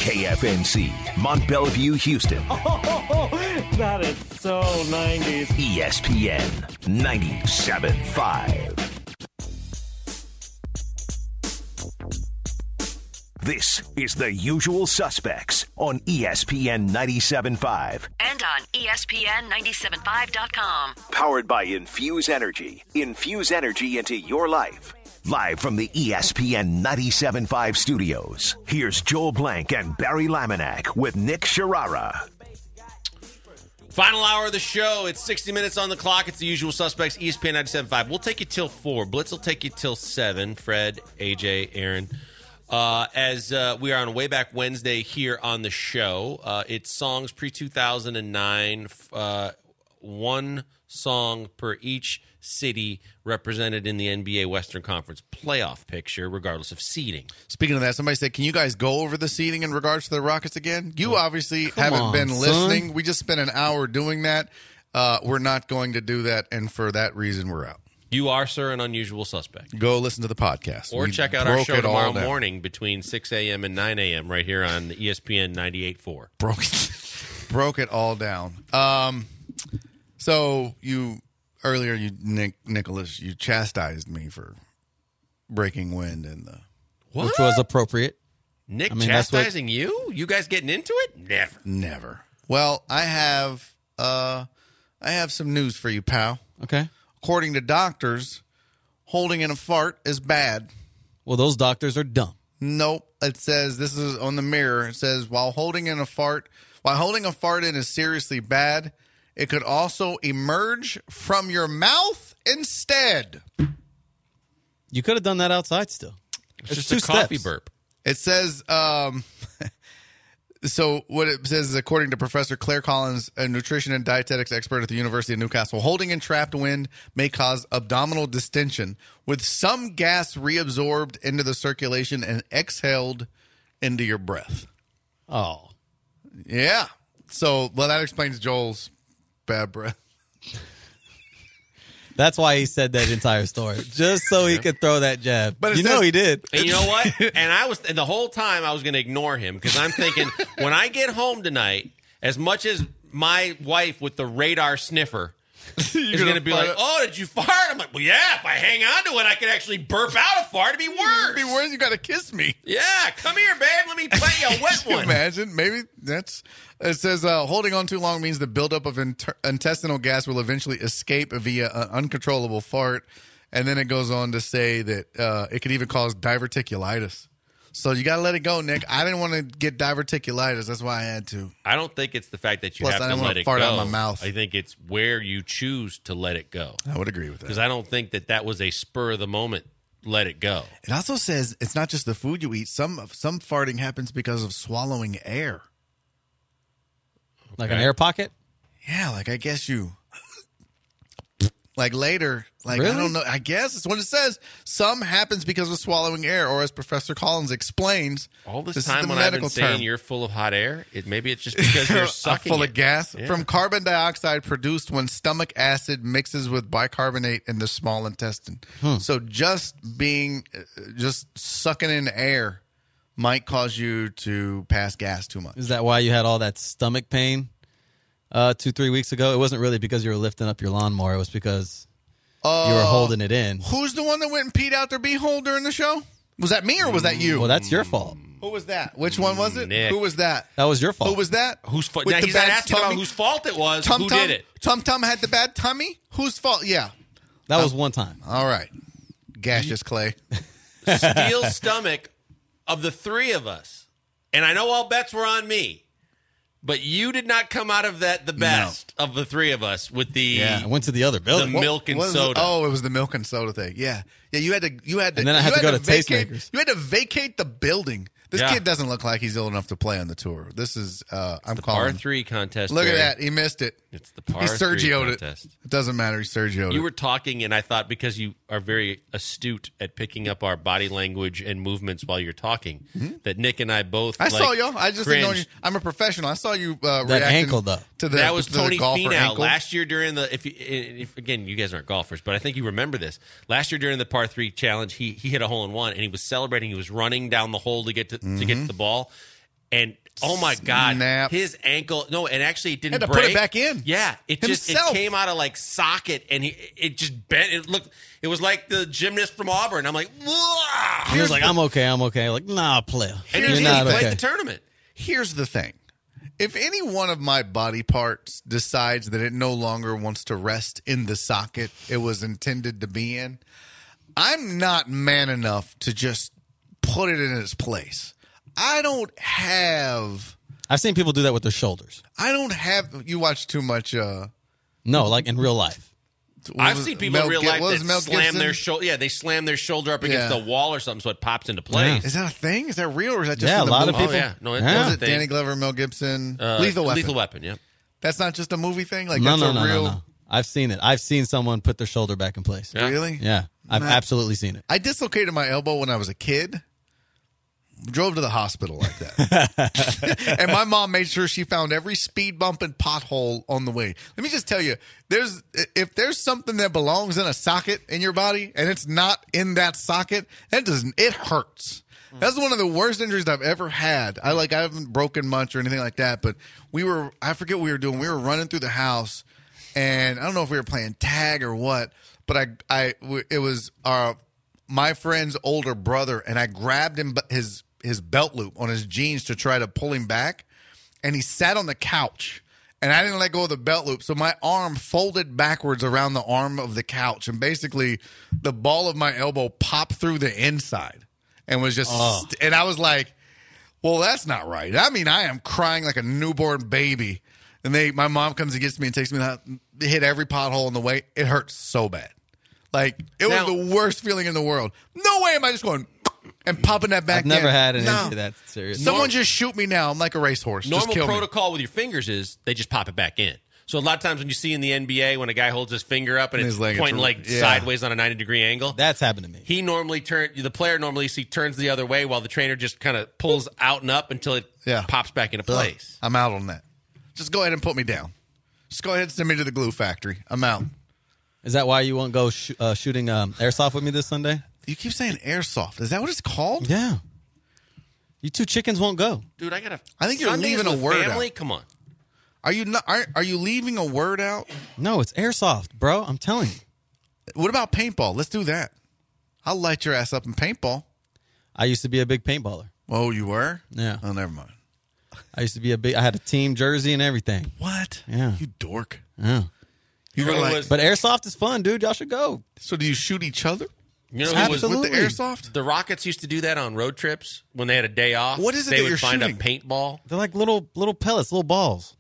KFNC, Mont Bellevue, Houston. Oh, that is so 90s. ESPN 97.5. This is The Usual Suspects on ESPN 97.5. And on ESPN975.com. Powered by Infuse Energy. Infuse energy into your life. Live from the ESPN 97.5 studios, here's Joel Blank and Barry Laminack with Nick Sharara. Final hour of the show. It's 60 minutes on the clock. It's The Usual Suspects, ESPN 97.5. We'll take you till 4. Blitz will take you till 7. Fred, AJ, Aaron. As we are on Way Back Wednesday here on the show, it's songs pre-2009, one song per each city represented in the NBA Western Conference playoff picture, regardless of seeding. Speaking of that, somebody said, can you guys go over the seeding in regards to the Rockets again? You obviously haven't been listening. We just spent an hour doing that. We're not going to do that, and for that reason, we're out. You are, sir, an unusual suspect. Go listen to the podcast. Or check out our show tomorrow morning between 6 a.m. and 9 a.m. right here on ESPN 98.4. Broke it all down. So earlier, Nicholas, you chastised me for breaking wind in the... What? Which was appropriate. Nick chastising you? You guys getting into it? Never. Well, I have some news for you, pal. Okay. According to doctors, holding in a fart is bad. Well, those doctors are dumb. Nope. It says, this is on the Mirror. It says, while holding a fart in is seriously bad, it could also emerge from your mouth instead. You could have done that outside still. It's just a coffee burp. It says, so what it says is, according to Professor Claire Collins, a nutrition and dietetics expert at the University of Newcastle, holding in trapped wind may cause abdominal distension, with some gas reabsorbed into the circulation and exhaled into your breath. Oh. Yeah. So, well, that explains Joel's bad breath. That's why he said that entire story, just so he could throw that jab. But he did. And you know what? And the whole time I was going to ignore him because I'm thinking, when I get home tonight, as much as my wife with the radar sniffer is going to be like, "Oh, did you fart?" I'm like, "Well, yeah. If I hang on to it, I could actually burp out a fart. It'd be worse. It'd be worse. You got to kiss me. Yeah, come here, babe. Let me plant you a wet one." Imagine. Maybe that's. It says holding on too long means the buildup of intestinal gas will eventually escape via an uncontrollable fart, and then it goes on to say that it could even cause diverticulitis. So you got to let it go, Nick. I didn't want to get diverticulitis. That's why I had to. I don't think it's the fact that you Plus, have I to didn't let it fart go. out of my mouth. I think it's where you choose to let it go. I would agree with that. Because I don't think that was a spur of the moment. Let it go. It also says it's not just the food you eat. Some farting happens because of swallowing air. Like an air pocket? Yeah, like I guess you... Like later, like really? I don't know. I guess it's what it says. Some happens because of swallowing air, or as Professor Collins explains, all this time when I've been saying you're full of hot air, maybe it's just because you're sucking full of gas from carbon dioxide produced when stomach acid mixes with bicarbonate in the small intestine. So just sucking in air might cause you to pass gas too much. Is that why you had all that stomach pain 2-3 weeks ago? It wasn't really because you were lifting up your lawnmower. It was because you were holding it in. Who's the one that went and peed out their beehole during the show? Was that me or was that you? Well, that's your fault. Who was that? Which one was it? Nick. Who was that? That was your fault. Who was that? Whose fault? Now, he's not asking about whose fault it was. Who did it? Tum Tum had the bad tummy? Whose fault? Yeah. That was one time. All right. Gaseous Clay. Steel stomach of the three of us. And I know all bets were on me. But you did not come out of that the best of the three of us with the I went to the other building. The milk and soda. Oh, it was the milk and soda thing. Yeah. Yeah, you had to and then I had to go to Tastemakers. You had to vacate the building. This kid doesn't look like he's old enough to play on the tour. This is I'm calling par 3 contest. Look at that. He missed it. It's the par 3 contest. It doesn't matter. He Sergio'd it. You were talking, and I thought because you are very astute at picking up our body language and movements while you're talking, that Nick and I both saw you. I just ignored you. I'm a professional. I saw you reacting ankle, though. That was Tony Finau ankle. last year during the if again, you guys aren't golfers, but I think you remember this. Last year during the par 3 challenge, he hit a hole in one and he was celebrating. He was running down the hole to get to the ball. and oh my god, Snap. his ankle. No, and actually it didn't Had to break. put it back in. Yeah, it Himself. came out of like socket, and it just bent. It was like the gymnast from Auburn. I'm like, "Wah!" He was like, I'm okay. Like, nah, player. And You're he not played okay. the tournament. Here's the thing. If any one of my body parts decides that it no longer wants to rest in the socket it was intended to be in, I'm not man enough to just put it in its place. I've seen people do that with their shoulders. You watch too much. No, like in real life. I've seen people in real life that Mel slam Gibson? their shoulder. Yeah, they slam their shoulder up against Yeah. the wall or something, so it pops into place. Is that a thing? Is that real, or is that just Yeah, in the a lot of movie? people. Oh yeah, no, Yeah. Was a it thing. Danny Glover, Mel Gibson, Lethal Weapon? Lethal Weapon. Yeah. That's not just a movie thing. Like No, that's no. a real. No. I've seen it. I've seen someone put their shoulder back in place. Yeah. Really? Yeah, I've Matt. absolutely seen it. I dislocated my elbow when I was a kid. Drove to the hospital like that. And my mom made sure she found every speed bump and pothole on the way. Let me just tell you, if there's something that belongs in a socket in your body and it's not in that socket, it hurts. That's one of the worst injuries I've ever had. I haven't broken much or anything like that, but I forget what we were doing. We were running through the house, and I don't know if we were playing tag or what, but it was my friend's older brother, and I grabbed him his belt loop on his jeans to try to pull him back, and he sat on the couch, and I didn't let go of the belt loop, so my arm folded backwards around the arm of the couch, and basically the ball of my elbow popped through the inside and was just and I was like, well, that's not right. I mean, I am crying like a newborn baby, and my mom comes and gets me and takes me out, hit every pothole on the way. It hurts so bad. Like, it was the worst feeling in the world. No way am I just going and popping that back I've never in. had an No. injury that serious. Someone just shoot me now. I'm like a racehorse. Just Normal kill me. protocol with your fingers is they just pop it back in. So a lot of times when you see in the NBA when a guy holds his finger up and And it's his leg, pointing sideways on a 90-degree angle, That's happened to me. the player normally turns the other way while the trainer just kind of pulls out and up until it pops back into place. I'm out on that. Just go ahead and put me down. Just go ahead and send me to the glue factory. I'm out. Is that why you won't go shooting airsoft with me this Sunday? You keep saying airsoft. Is that what it's called? Yeah. You two chickens won't go. Dude, I think you're Sundays leaving a with word family? out. Come on. Are you not? Are you leaving a word out? No, it's airsoft, bro. I'm telling you. What about paintball? Let's do that. I'll light your ass up in paintball. I used to be a big paintballer. Oh, you were? Yeah. Oh, never mind. I had a team jersey and everything. What? Yeah. You dork. Yeah. You were Who like, was- But airsoft is fun, dude. Y'all should go. so do you shoot each other? You know who was Absolutely. With the airsoft? the Rockets used to do that on road trips when they had a day off. What is it they that would you're find shooting? a paintball. They're like little pellets, little balls.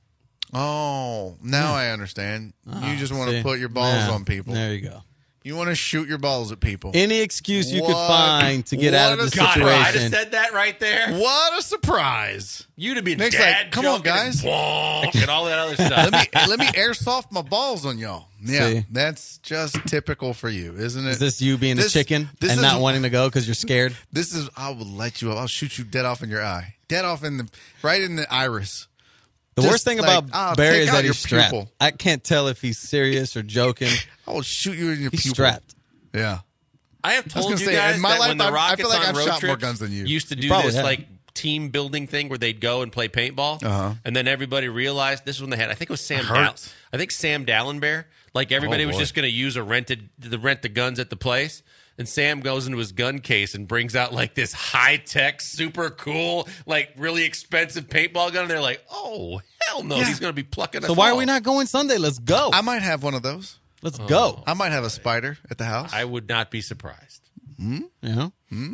Oh, now I understand. You just want to See? put your balls Yeah. on people. There you go. You want to shoot your balls at people. Any excuse you could What? find to get out of What the a God, if I'd have situation. said that right there. What a surprise. You'd have been Nick's dad like, "Come on, joking and guys." bonk and all that other stuff. Let me airsoft my balls on y'all. Yeah, See? that's just typical for you, isn't it? Is this you being This- the chicken this and is- not wanting to go because you're scared? This is. I will light you up. I'll shoot you dead off in your eye. Dead off right in the iris. The Just worst thing like, about I'll Barry take is out that your he's strapped. pupil. I can't tell if he's serious or joking. I will shoot you in your He's pupil. strapped. Yeah. I have told gonna you say, guys in my that life, when the I Rockets feel like on I've road shot more trips guns than you. used to do probably this have. like team building thing where they'd go and play paintball, and then everybody realized this is when they had. I think it was Sam. hurts. I think Sam Dallenberg. Like everybody was boy. just going to use rent the guns at the place. And Sam goes into his gun case and brings out like this high tech, super cool, like really expensive paintball gun. And they're like, "Oh hell no, Yeah. he's going to be plucking us." So why are all." we not going Sunday? Let's go. I might have one of those. Let's go. I might have a spider at the house. I would not be surprised. You know?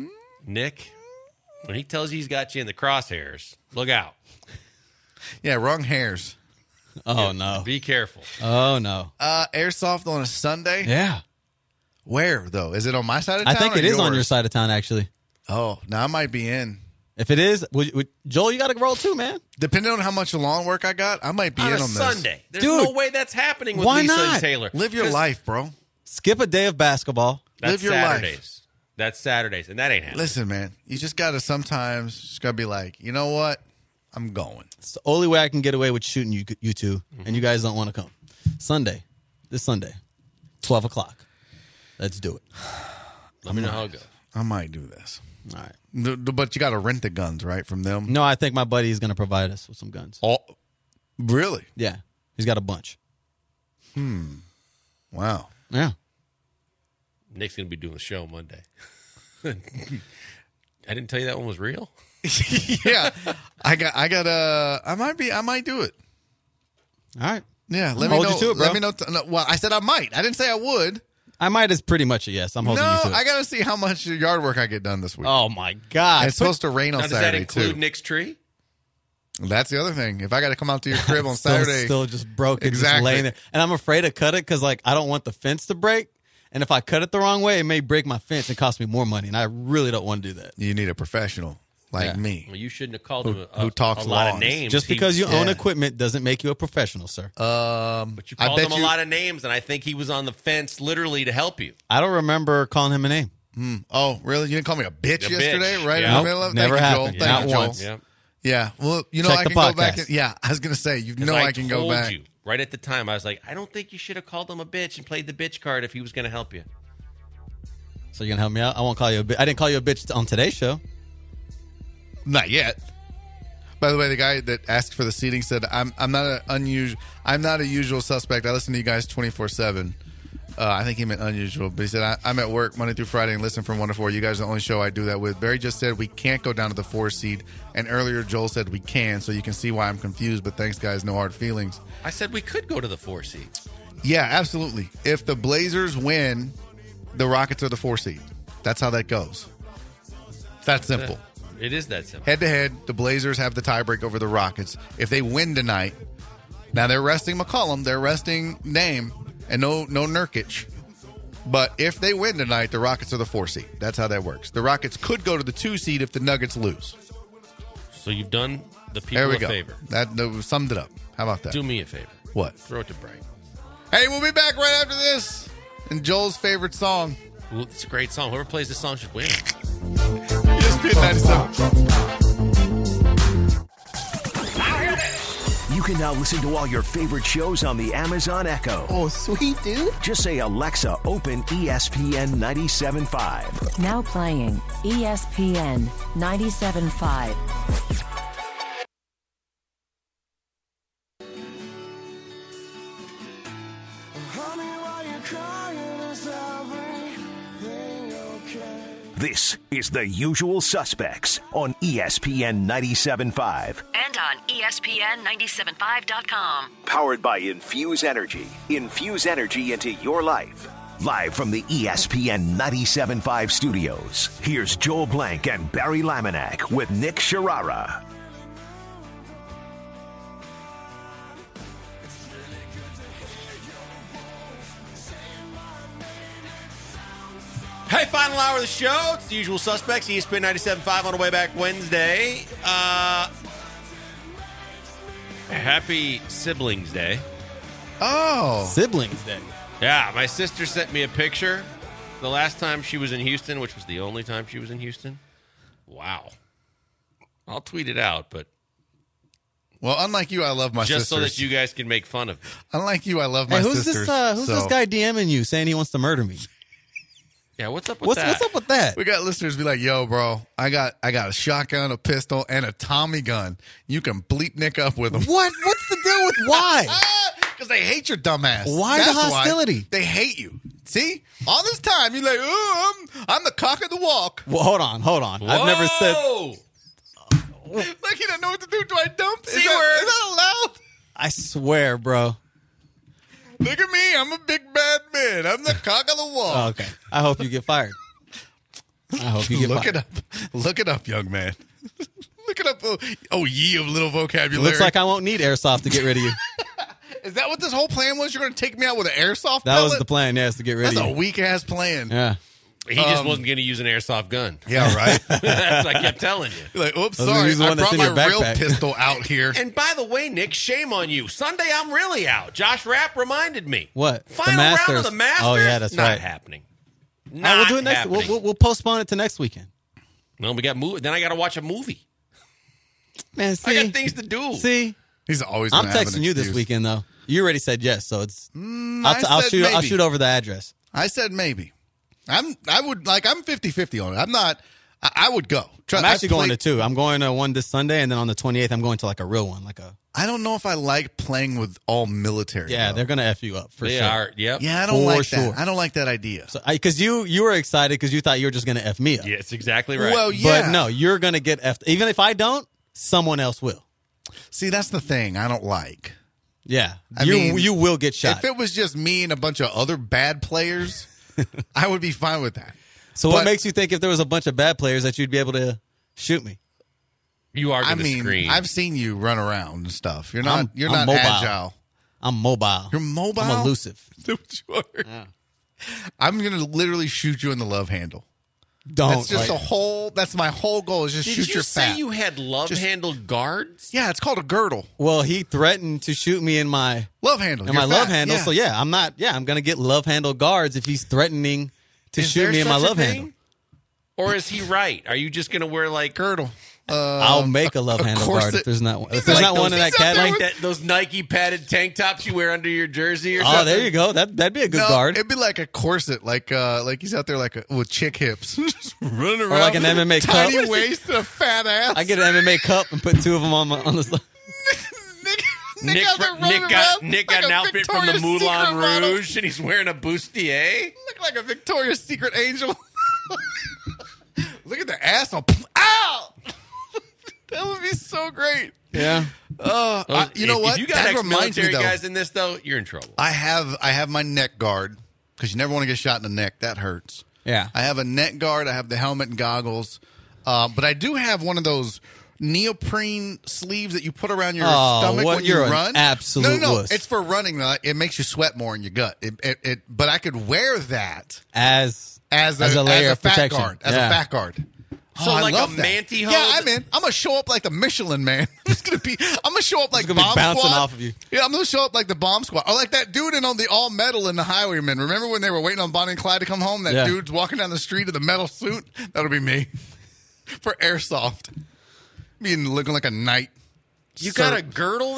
Nick, when he tells you he's got you in the crosshairs, look out. Yeah, wrong hairs. Oh no. Be careful. Oh no. Airsoft on a Sunday? Yeah. Where, though? Is it on my side of I town? think or it is on yours? your side of town, actually. Oh, now I might be in. If it is, Joel, you got to roll too, man. Depending on how much lawn work I got, I might be On in a on this. Sunday. There's Dude, no way that's happening with why Lisa not? and Taylor. Live your 'Cause life, bro. Skip a day of basketball. That's Live your Saturdays. life. That's Saturdays, and that ain't happening. Listen, man, you just got to sometimes just got to be like, you know what? I'm going. It's the only way I can get away with shooting you two, and you guys don't want to come. This Sunday, 12 o'clock. Let's do it. Let me know how it goes. I might do this. All right. But you got to rent the guns, right, from them? No, I think my buddy is going to provide us with some guns. Oh, really? Yeah. He's got a bunch. Wow. Yeah. Nick's going to be doing the show Monday. I didn't tell you that one was real. Yeah. I might do it. All right. Yeah. Let Hold me know. you to it, bro. Let me know. Well, I said I might. I didn't say I would. I might is pretty much a yes. I'm holding you to it. I got to see how much yard work I get done this week. Oh, my God. It's supposed to rain on Now, does that Saturday, include too. Nick's tree? That's the other thing. If I got to come out to your crib on Saturday. Still just broken, Exactly. just laying there. And I'm afraid to cut it because, like, I don't want the fence to break. And if I cut it the wrong way, it may break my fence and cost me more money. And I really don't want to do that. You need a professional like Yeah. me. Well, you shouldn't have called him who talks a lot of lawns. names. Just because you own Yeah. equipment doesn't make you a professional, sir. But you I called bet him a lot of names, and I think he was on the fence literally to help you. I don't remember calling him a name. Oh, really? You didn't call me a bitch A yesterday, bitch. right Yeah. in the Nope, middle of it? never Thank you, happened. Joel. Not Thank you, Joel. once. Yeah. Yeah. Well, you know, Check I the can go back. podcast. Yeah, I was going to say, you know, I I can go told back. you right at the time. I was like, I don't think you should have called him a bitch and played the bitch card if he was going to help you. So you're going to help me out? I won't call you a bitch. I didn't call you a bitch on today's show. Not yet. By the way, the guy that asked for the seating said, "I'm not a usual suspect. I listen to you guys 24/7." I think he meant unusual, but he said, "I'm at work Monday through Friday and listen from 1 to 4. You guys are the only show I do that with." Barry just said we can't go down to the 4 seed, and earlier Joel said we can, so you can see why I'm confused. But thanks, guys. No hard feelings. I said we could go to the 4 seed. Yeah, absolutely. If the Blazers win, the Rockets are the 4 seed. That's how that goes. It's that simple. It is that simple. Head to head, the Blazers have the tiebreak over the Rockets. If they win tonight, now they're resting McCollum, they're resting Dame, and no Nurkic. But if they win tonight, the Rockets are the 4 seed. That's how that works. The Rockets could go to the 2 seed if the Nuggets lose. So you've done the There people we a go. favor. That summed it up. How about that? Do me a favor. What? Throw it to Bright. Hey, we'll be back right after this. And Joel's favorite song. Well, it's a great song. Whoever plays this song should win. ESPN 97. You can now listen to all your favorite shows on the Amazon Echo. Oh, sweet, dude. Just say, Alexa, open ESPN 97.5. Now playing ESPN 97.5. This is The Usual Suspects on ESPN 97.5. And on ESPN975.com. Powered by Infuse Energy. Infuse energy into your life. Live from the ESPN 97.5 studios, here's Joel Blank and Barry Laminack with Nick Sharara. Hey, final hour of the show. It's The Usual Suspects, ESPN 97.5 on the way back Wednesday. Happy Siblings Day. Oh. Siblings Day. Yeah, my sister sent me a picture the last time she was in Houston, which was the only time she was in Houston. Wow. I'll tweet it out, but Well, unlike you, I love my just sisters. so that you guys can make fun of me. Unlike you, I love my Hey, who's sisters. this guy DMing you saying he wants to murder me? Yeah, what's up with What's that? up with that? We got listeners be like, "Yo, bro, I got a shotgun, a pistol, and a Tommy gun. You can bleep Nick up with them." What? What's the deal with why? Because they hate your dumbass. Why the That's hostility? They hate you. See, all this time you're like, "Oh, I'm the cock of the walk." Well, hold on. I've never said. Whoa! Like he doesn't know what to do. Do I dump? Is C-word. that allowed? I swear, bro. Look at me. I'm a big bad man. I'm the cock of the walk. Oh, okay. I hope you get fired. I hope you get Look fired. it up. Look it up, young man. Look it up. Oh, ye of little vocabulary. Looks like I won't need airsoft to get rid of you. Is that what this whole plan was? You're going to take me out with an airsoft That pellet? was the plan, yes, to get rid That's of a you. weak ass plan. Yeah. He just wasn't going to use an airsoft gun. Yeah, right. That's what I kept telling you. You're like, oops, I was gonna sorry. use the I one that's brought in my your real backpack. pistol out here. And by the way, Nick, shame on you. Sunday, I'm really out. Josh Rapp reminded me. What? The Final round Masters. of the Masters? Oh, yeah, that's Not right. happening. All Not right, we'll do it next. happening. We'll postpone it to next weekend. No, we got then I got to watch a movie. Man, see, I got things to do. see, He's always I'm gonna have an texting you this excuse. weekend though. You already said yes, so it's. I I'll said shoot. I'll maybe. shoot over the address. I said maybe. I'm 50-50 on it. I'm not I would go. I'm actually going to two. I'm going to one this Sunday, and then on the 28th, I'm going to like a real one, I don't know if I like playing with all military. Yeah, though. they're gonna F you up for They sure. are. Yep. Yeah, I don't For like sure. that. I don't like that idea. Because you were excited because you thought you were just gonna F me up. Yeah, it's exactly right. Well, yeah. But no, you're gonna get F'd. Even if I don't, someone else will. See, that's the thing I don't like. Yeah, I mean, you will get shot. If it was just me and a bunch of other bad players, I would be fine with that. So but- what makes you think if there was a bunch of bad players that you'd be able to shoot me? you are I going to mean, scream. I've seen you run around and stuff. You're I'm not mobile. agile. I'm mobile. You're mobile. I'm elusive. That's what you are. I'm gonna literally shoot you in the love handle. Don't. That's just that's my whole goal is just Did shoot you your say fat. you had love-handled guards? Yeah, it's called a girdle. Well, he threatened to shoot me in my Love handle. love handle. Yeah. So yeah, I'm not. Yeah, I'm gonna get love handle guards if he's threatening to Is shoot there me in my such a love thing? handle. Or is he right? Are you just going to wear like girdle. I'll make a love handle guard if there's not one. If there's like not one those- in that he's out there category. those Nike padded tank tops you wear under your jersey or something? Oh, there you go. That'd be a good No, guard. it'd be like a corset, like he's out there with chick hips, just running around, like an MMA tiny cup. waist and a fat ass. I get an MMA cup and put two of them on the side. Nick out there running Nick got around like an a outfit from the Victoria's Moulin Secret model. Rouge, and he's wearing a bustier. Look like a Victoria's Secret angel. Look at the ass on. Ow! That would be so great. Yeah. You know what? If you got That reminds me, ex-military though. guys in this, though, you're in trouble. I have my neck guard because you never want to get shot in the neck. That hurts. Yeah. I have a neck guard. I have the helmet and goggles, but I do have one of those neoprene sleeves that you put around your stomach when you you're an run. absolute no, wuss. it's for running. Though. It makes you sweat more in your gut. But I could wear that As as a layer of fat protection. guard. As Yeah. a fat guard. So I like a love that. manty-hose? Yeah, I'm in. I'm gonna show up like the Michelin Man. I'm gonna show up like gonna be Bomb bouncing Squad. off of you. Yeah, I'm gonna show up like the Bomb Squad, or like that dude in on the All Metal in the Highwaymen. Remember when they were waiting on Bonnie and Clyde to come home? That Yeah. dude's walking down the street in the metal suit. That'll be me for airsoft. Being looking like a knight. You got a girdle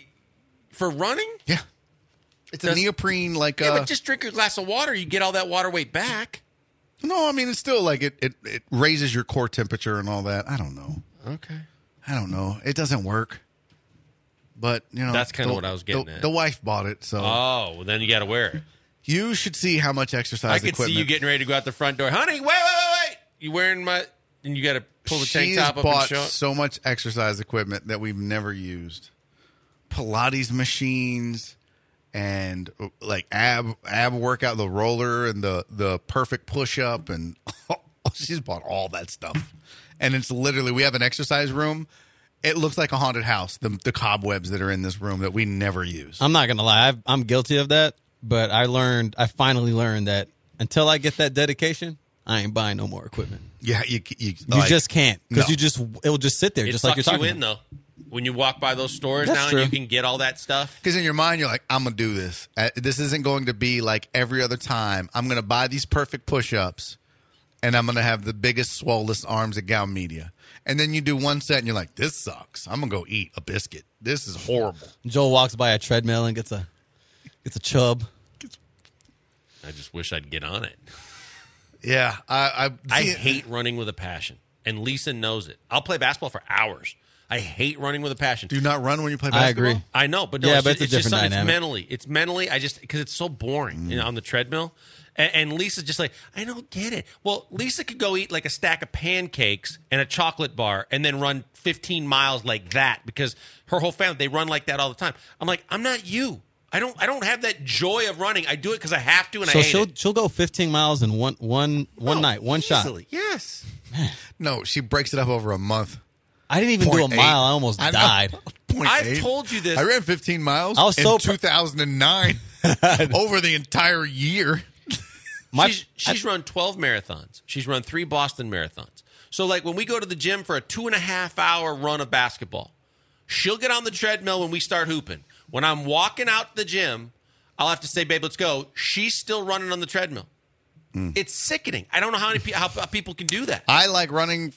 for running? Yeah. It's a Does- neoprene like Yeah, but just drink a glass of water. You get all that water weight back. no, I mean it's still like it raises your core temperature and all that. I don't know. Okay. I don't know. It doesn't work. But you know That's kinda what I was getting at. The wife bought it, so Oh, well, then you got to wear it. you should see how much exercise I could equipment. see you getting ready to go out the front door. Honey, wait. You wearing my... And you got to pull the tank She's top up and bought show it? so much exercise equipment that we've never used. Pilates machines and like ab workout, the roller and the perfect push up, and she's bought all that stuff. And it's literally, we have an exercise room. It looks like a haunted house. The cobwebs that are in this room that we never use. I'm not gonna lie, I'm guilty of that. But I finally learned that until I get that dedication, I ain't buying no more equipment. Yeah, you You like, just can't because no. it will just sit there It just like you're sucks talking you in, about. though. When you walk by those stores That's now true. and you can get all that stuff. Because in your mind, you're like, I'm going to do this. This isn't going to be like every other time. I'm going to buy these perfect push-ups, and I'm going to have the biggest, swollest arms at Gown Media. And then you do one set, and you're like, this sucks. I'm going to go eat a biscuit. This is horrible. Joel walks by a treadmill and gets a chub. I just wish I'd get on it. Yeah. I hate running with a passion, and Lisa knows it. I'll play basketball for hours. I hate running with a passion. Do you not run when you play I basketball? agree. I know, but no, Yeah, it's, but just, it's a different just dynamic. It's mentally. I just because it's so boring on the treadmill. And Lisa's just like, I don't get it. Well, Lisa could go eat like a stack of pancakes and a chocolate bar and then run 15 miles like that because her whole family, they run like that all the time. I'm like, I'm not you. I don't have that joy of running. I do it because I have to, and So I hate it. she'll go 15 miles in one night, one shot. Easily. Yes. No, she breaks it up over a month. I didn't even do a 0.8. mile. I almost I know. died. 0.8. I've told you this. I ran 15 miles I was in so 2009 over the entire year. She's run 12 marathons. She's run 3 Boston marathons. So, like, when we go to the gym for a 2.5-hour run of basketball, she'll get on the treadmill when we start hooping. When I'm walking out the gym, I'll have to say, babe, let's go. She's still running on the treadmill. It's sickening. I don't know how people can do that. I like running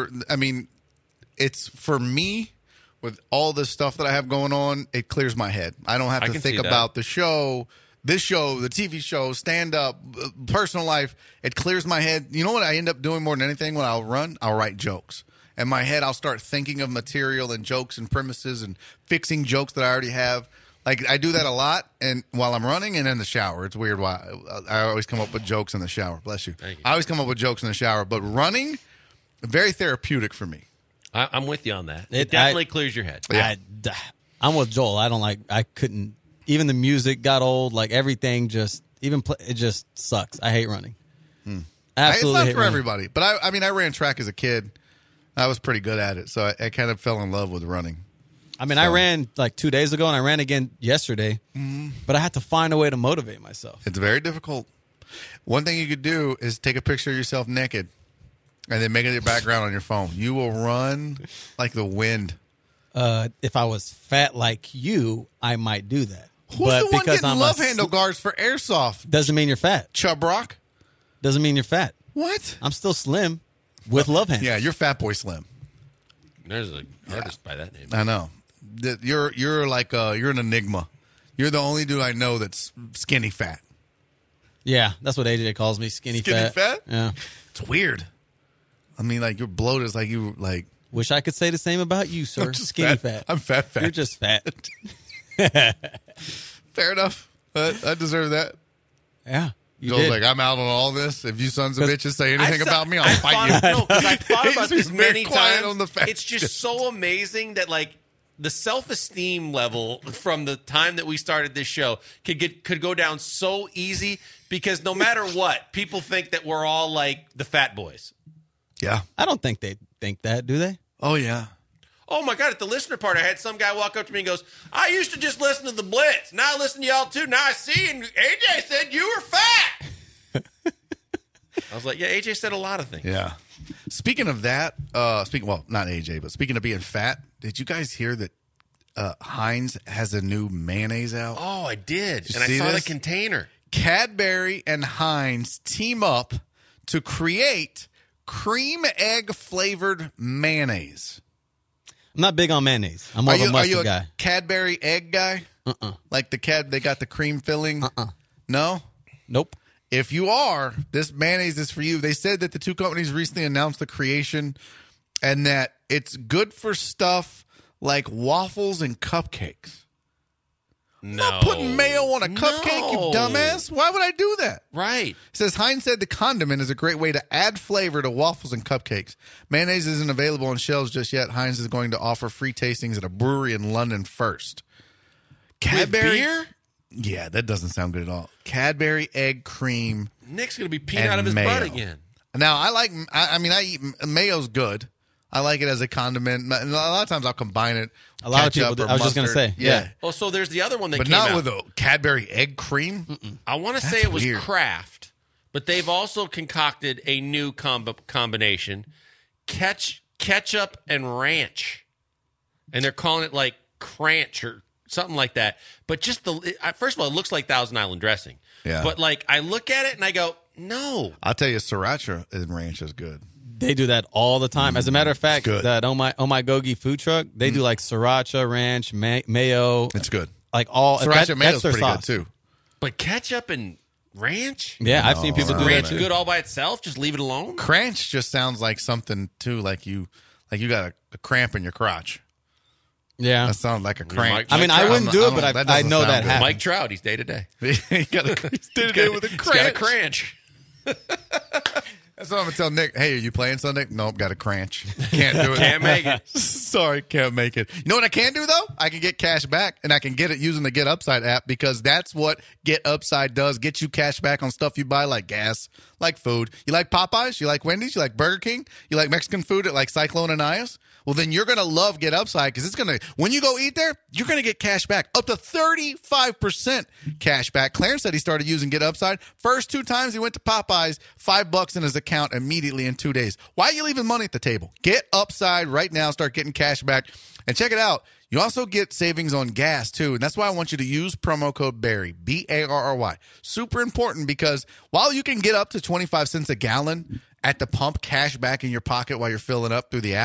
it's for me with all the stuff that I have going on, it clears my head. I don't have I to can think see that. about the show, this show, the TV show, stand up, personal life, it clears my head. You know what I end up doing more than anything when I'll run? I'll write jokes. In my head, I'll start thinking of material and jokes and premises and fixing jokes that I already have. Like, I do that a lot, and while I'm running and in the shower. It's weird why I always come up with jokes in the shower. Bless you. Thank you. I always come up with jokes in the shower, but running, very therapeutic for me. I'm with you on that. It definitely clears your head. Yeah. I'm with Joel. I couldn't, even the music got old. Like, everything just, it just sucks. I hate running. Absolutely It's not hate for running. everybody, but I mean, I ran track as a kid. I was pretty good at it, so I kind of fell in love with running. I mean, I ran like 2 days ago, and I ran again yesterday, but I had to find a way to motivate myself. It's very difficult. One thing you could do is take a picture of yourself naked and then make it your background on your phone. You will run like the wind. If I was fat like you, I might do that. Who's but the one because getting I'm love handle guards for airsoft? doesn't mean you're fat. Chubb Rock? Doesn't mean you're fat. What? I'm still slim with love handles. Yeah, you're Fat Boy Slim. There's an artist by that name. I know. You're like you're an enigma. You're the only dude I know that's skinny fat. Yeah, that's what AJ calls me, skinny fat. Yeah. It's weird. I mean, like, your bloat is like you like. Wish I could say the same about you, sir. I'm just Skinny fat. I'm fat. You're just fat. Fair enough. I deserve that. Yeah. You Joel's did. like, I'm out on all this. If you sons of bitches say anything about me, I'll I fight you. No, because I thought about He's this very many quiet times. on the fact It's just so amazing that, like, the self-esteem level from the time that we started this show could go down so easy because no matter what, people think that we're all like the fat boys. Yeah. I don't think they think that, do they? Oh, yeah. Oh my God, at the listener part, I had some guy walk up to me and goes, I used to just listen to the Blitz. Now I listen to y'all too. Now I see, and AJ said you were fat. I was like, yeah, AJ said a lot of things. Yeah. Speaking of that, not AJ, but speaking of being fat, did you guys hear that Heinz has a new mayonnaise out? Oh, I did. Did you And I see saw this? the container. Cadbury and Heinz team up to create cream egg flavored mayonnaise. I'm not big on mayonnaise. I'm more of a Are mustard you a guy. Cadbury egg guy? Like they got the cream filling? No? Nope. If you are, this mayonnaise is for you. They said that the two companies recently announced the creation and that it's good for stuff like waffles and cupcakes. No. I'm not putting mayo on a cupcake, you dumbass. Why would I do that? Right. It says Heinz said the condiment is a great way to add flavor to waffles and cupcakes. Mayonnaise isn't available on shelves just yet. Heinz is going to offer free tastings at a brewery in London first. Cadbury With beer? Yeah, that doesn't sound good at all. Cadbury egg cream. Nick's going to be peeing And out of his mayo. butt again. Now, I eat mayo's good. I like it as a condiment. And a lot of times I'll combine it. A lot of ketchup people do. or I was just gonna mustard. say, yeah. Oh, so there's the other one that But came not out. with a Cadbury egg cream. I want to That's say it was weird. Kraft, but they've also concocted a new combination: ketchup and ranch, and they're calling it like Cranch or something like that. But just first of all, it looks like Thousand Island dressing. Yeah. But like I look at it and I go, no. I'll tell you, sriracha and ranch is good. They do that all the time. As a matter of fact, good. that Oh My Gogi food truck, they do like sriracha, ranch, mayo. It's good. Like all Sriracha mayo's that's their pretty sauce. good too. But ketchup and ranch, Yeah, I've seen people do that ranch too. good all by itself. Just leave it alone. Cranch just sounds like something too, like you got a cramp in your crotch. Yeah. That sounds like a cramp. I mean, I wouldn't do it, but I doesn't know sound that good. happens. Mike Trout, he's day to day. He got a day with a He's got a cranch. cranch. That's what I'm gonna tell Nick. Hey, are you playing Sunday? Nope, got a cranch. Can't do it. Can't make it. Sorry, can't make it. You know what I can do though? I can get cash back, and I can get it using the Get Upside app because that's what Get Upside does. Get you cash back on stuff you buy, like gas, like food. You like Popeyes? You like Wendy's? You like Burger King? You like Mexican food at like Cyclone Ananias? Well, then you're gonna love Get Upside because it's gonna, when you go eat there, you're gonna get cash back up to 35% cash back. Clarence said he started using Get Upside. First 2 times he went to Popeyes, $5 in his account immediately in 2 days. Why are you leaving money at the table? Get Upside right now. Start getting cash back. And check it out. You also get savings on gas, too. And that's why I want you to use promo code BARRY, BARRY. Super important because while you can get up to 25 cents a gallon at the pump cash back in your pocket while you're filling up through the app,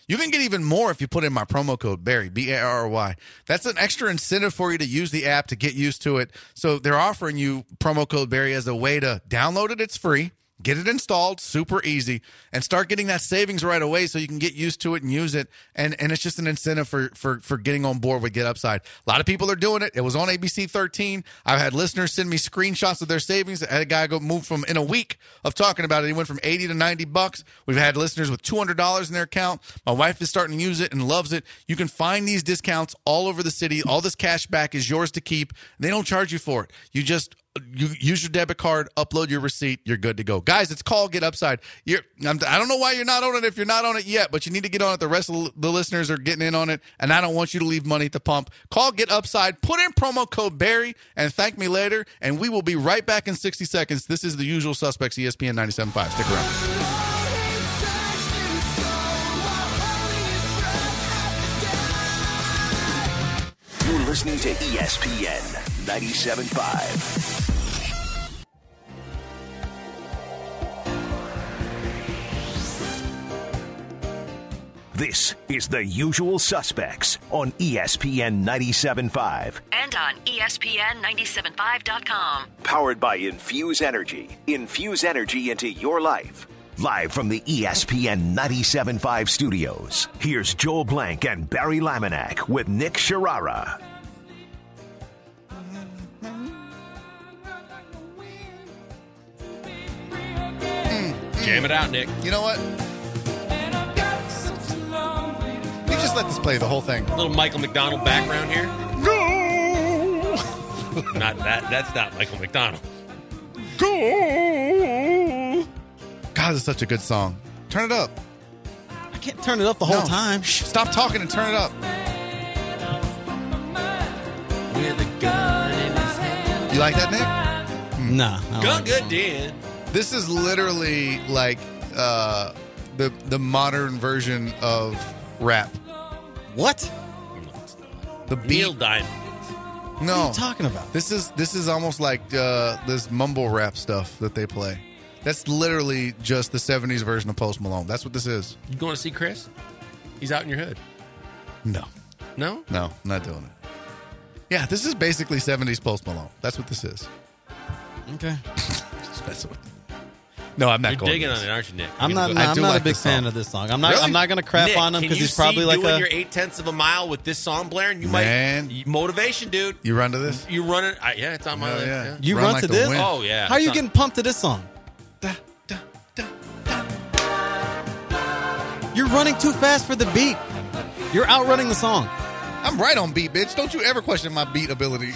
You can get even more if you put in my promo code Barry, B-A-R-R-Y. That's an extra incentive for you to use the app to get used to it. So they're offering you promo code Barry as a way to download it. It's free. Get it installed, super easy, and start getting that savings right away so you can get used to it and use it. And it's just an incentive for getting on board with Get Upside. A lot of people are doing it. It was on ABC 13. I've had listeners send me screenshots of their savings. I had a guy move from, in a week of talking about it, he went from $80 to $90. We've had listeners with $200 in their account. My wife is starting to use it and loves it. You can find these discounts all over the city. All this cash back is yours to keep. They don't charge you for it. You use your debit card, upload your receipt, you're good to go. Guys, it's called Get Upside. I don't know why you're not on it if you're not on it yet, but you need to get on it. The rest of the listeners are getting in on it, and I don't want you to leave money at the pump. Call Get Upside, put in promo code Barry, and thank me later, and we will be right back in 60 seconds. This is the Usual Suspects, ESPN 97.5. Stick around. You're listening to ESPN 97.5. This is The Usual Suspects on ESPN 97.5. And on ESPN975.com. Powered by Infuse Energy. Infuse energy into your life. Live from the ESPN 97.5 studios, here's Joel Blank and Barry Laminack with Nick Sharara. Jam it out, Nick. You know what? You just let this play the whole thing. Little Michael McDonald background here. Go! Not that. That's not Michael McDonald. Go! God, it's such a good song. Turn it up. I can't turn it up the whole time. Shh, stop talking and turn it up. With a gun in his hand. You like that, Nick? Nah. I don't Gun like good, that Dan. This is literally like the modern version of rap. song. What? The beat. Neil Diamond. No. What are you talking about? This is almost like this mumble rap stuff that they play. That's literally just the 70s version of Post Malone. That's what this is. You going to see Chris? He's out in your hood. No. No? No, not doing it. Yeah, this is basically 70s Post Malone. That's what this is. Okay. That's what, no, I'm not You're going digging to on this. it, aren't you, Nick? I'm You're not. gonna go- I'm do not like a big the song. fan of this song. I'm not. Really? I'm not going to crap Nick, on him can because you he's probably see like doing a. your 0.8 of a mile with this song blaring? You Man. might motivation, dude. You run to this? You run it? Yeah, it's on my Hell list. yeah. Yeah. You Run run like to the this? wind. Oh yeah. How are you It's on- getting pumped to this song? Da, da, da, da. You're running too fast for the beat. You're outrunning the song. I'm right on beat, bitch. Don't you ever question my beat ability.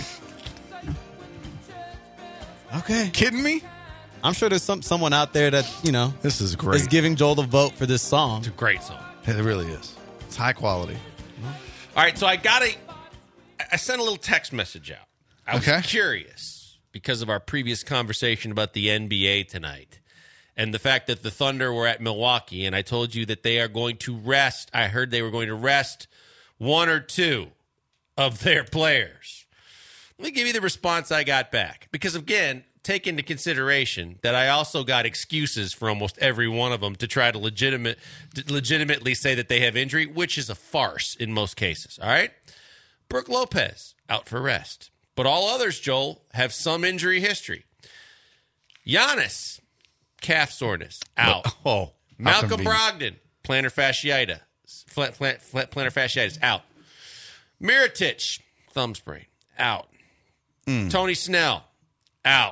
Okay. Kidding me? I'm sure there's someone out there that This is great. is giving Joel the vote for this song. It's a great song. It really is. It's high quality. All right, so I sent a little text message out. I was Okay. curious because of our previous conversation about the NBA tonight and the fact that the Thunder were at Milwaukee, and I told you that they are going to rest. I heard they were going to rest one or two of their players. Let me give you the response I got back because, again, take into consideration that I also got excuses for almost every one of them to try to legitimately say that they have injury, which is a farce in most cases. All right? Brooke Lopez, out for rest. But all others, Joel, have some injury history. Giannis, calf soreness, out. Oh, Malcolm convenient. Brogdon, plantar fasciitis, plantar fasciitis, out. Mirotic, thumb sprain, out. Tony Snell, out.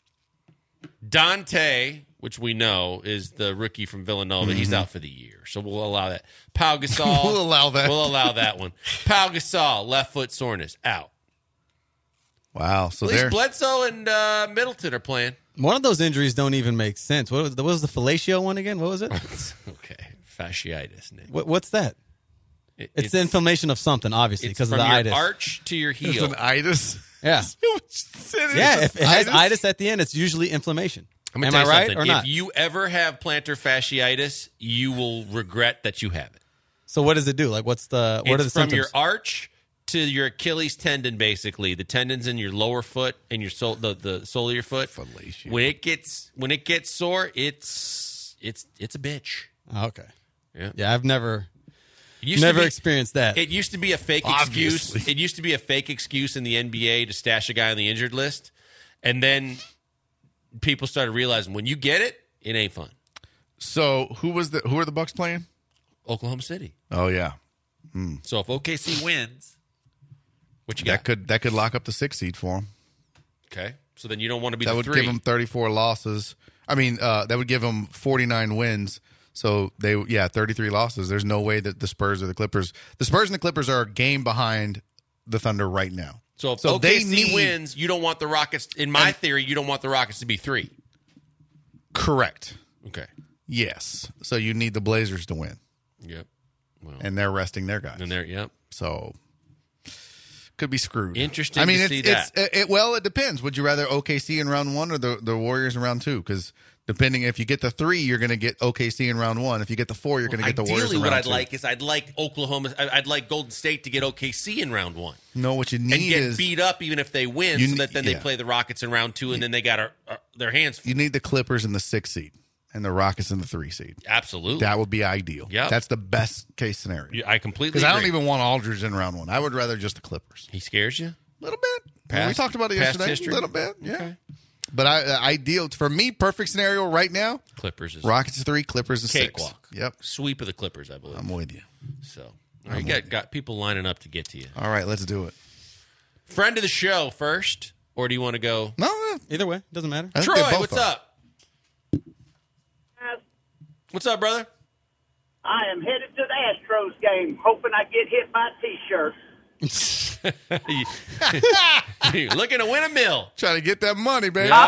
Dante, which we know is the rookie from Villanova, he's out for the year, so we'll allow that. Pau Gasol, We'll allow that. We'll allow that one. Pau Gasol, left foot soreness, out. Wow. So At least there. Bledsoe and Middleton are playing. One of those injuries don't even make sense. What was the fellatio one again? What was it? Okay, fasciitis, Nick. What's that? It's the inflammation of something, obviously, It's because of from the your itis. arch to your It's heel. an itis. Yeah. Yeah, if it has itis at the end, it's usually inflammation. I'm gonna Am tell I you right something. or not? If you ever have plantar fasciitis, you will regret that you have it. So what does it do? Like, what are the It's from symptoms? your arch to your Achilles tendon, basically. The tendons in your lower foot and your the sole of your foot. Fellatio. When it gets sore, it's a bitch. Oh, okay. Yeah. Yeah, I've never. Never experienced that. It used to be a fake Obviously. excuse. It used to be a fake excuse in the NBA to stash a guy on the injured list, and then people started realizing when you get it, it ain't fun. So who are the Bucks playing? Oklahoma City. Oh yeah, So if OKC wins, what you got? that could lock up the 6th seed for them. Okay. So then you don't want to be That the would 3. give them 34 losses. I mean, that would give them 49 wins. So 33 losses. There's no way that the Spurs or the Clippers and the Clippers are a game behind the Thunder right now. So if they OKC wins, you don't want the Rockets. In my theory, you don't want the Rockets to be 3. Correct. Okay. Yes. So you need the Blazers to win, Yep. Well, and they're resting their guys. and there. Yep. So could be screwed. Interesting I mean, to see that. It depends. Would you rather OKC in round 1 or the Warriors in round 2? Because depending, if you get the 3, you're going to get OKC in round 1. If you get the 4, you're going to get the Warriors in Ideally, round what 2. I'd like is I'd like Oklahoma. I'd like Golden State to get OKC in round 1 No, what you and need get is beat up even if they win, You so ne- that then they yeah. play the Rockets in round 2, and then they got their hands full. you need the Clippers in the 6th seed and the Rockets in the 3 seed. Absolutely. That would be ideal. Yep. That's the best case scenario. Yeah, I completely Because I don't agree. even want Aldridge in round 1. I would rather just the Clippers. He scares you? A little bit. we Past- talked about it past yesterday. history? A little bit, yeah. Okay. But ideal for me, perfect scenario right now. Clippers is Rockets 3, Clippers 6. cakewalk. Yep, Sweep of the Clippers, I believe. I'm with you. So, all right, you got people lining up to get to you. All right, let's do it. Friend of the show first, or do you want to go? No, Either way, doesn't matter. I think Troy, they both what's are. up? What's up, brother? I am headed to the Astros game, hoping I get hit by a T-shirt. You're looking to win a mill. Trying to get that money, baby. Yeah.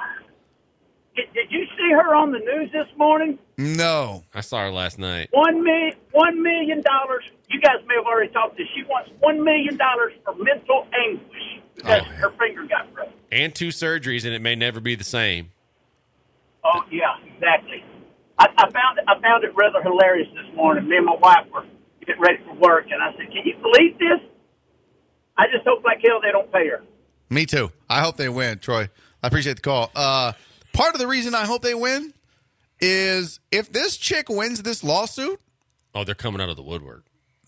Did you see her on the news this morning? No. I saw her last night. $1 million. You guys may have already talked to her. She wants $1 million for mental anguish because Oh. her finger got broke. And 2 surgeries, and it may never be the same. Oh yeah, exactly. I found it rather hilarious this morning. Me and my wife were getting ready for work, and I said, "Can you believe this? I just hope like hell they don't pay her." Me too. I hope they win, Troy. I appreciate the call. Part of the reason I hope they win is if this chick wins this lawsuit, Oh, they're coming out of the woodwork.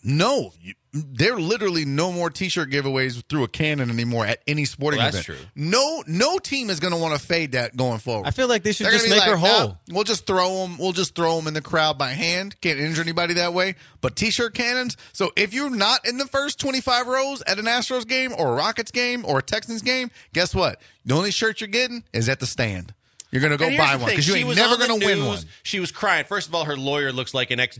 there are literally no more T-shirt giveaways through a cannon anymore at any sporting Well, that's event. true. No team is going to want to fade that going forward. I feel like they should They're just gonna be make her like, whole. "Nah, we'll just throw them. We'll just throw them in the crowd by hand. Can't injure anybody that way. But T-shirt cannons. So if you're not in the first 25 rows at an Astros game or a Rockets game or a Texans game, guess what? The only shirt you're getting is at the stand. You're gonna go And here's buy the one thing, because you she ain't was never on the gonna win news. one. She was crying. First of all, her lawyer looks like an